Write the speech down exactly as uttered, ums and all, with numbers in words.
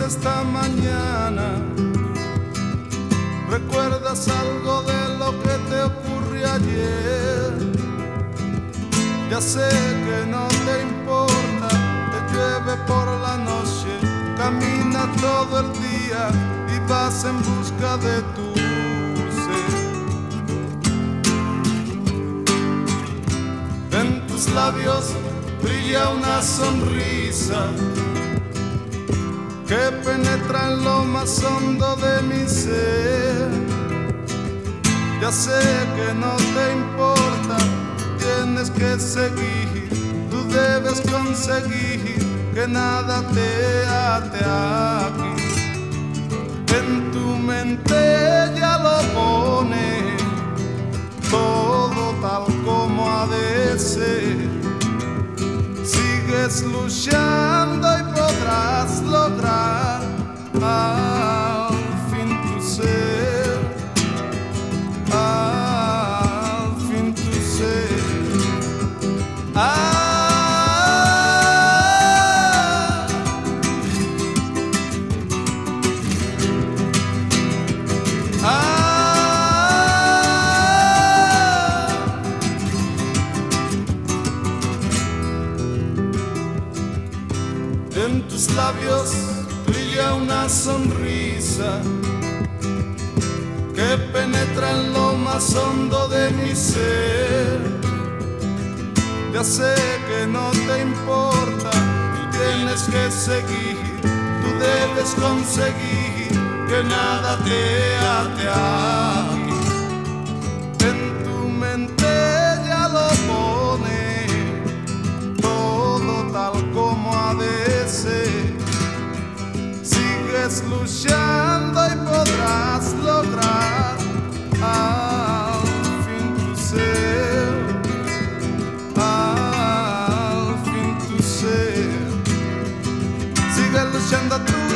esta mañana. ¿Recuerdas algo de lo que te ocurrió ayer? Ya sé que no te importa, te llueve por la noche, camina todo el día y vas en busca de tu ser. En tus labios brilla una sonrisa que penetra en lo más hondo de mi ser. Ya sé que no te importa, tienes que seguir, tú debes conseguir que nada te ate aquí. En tu mente ya lo pone todo tal como ha de ser. Sigues luchando y podrás lograr al fin tu ser, al fin tu ser. Ah, ah, en tus labios brilla una sonrisa que penetra en lo más hondo de mi ser. Ya sé que no te importa, tú tienes que seguir, tú debes conseguir que nada te ate aquí. En tu mente ya lo pone todo tal como ha de ser. Sigues luchando y podrás lograr al fin tu ser, al fin tu ser. Sigue luchando tú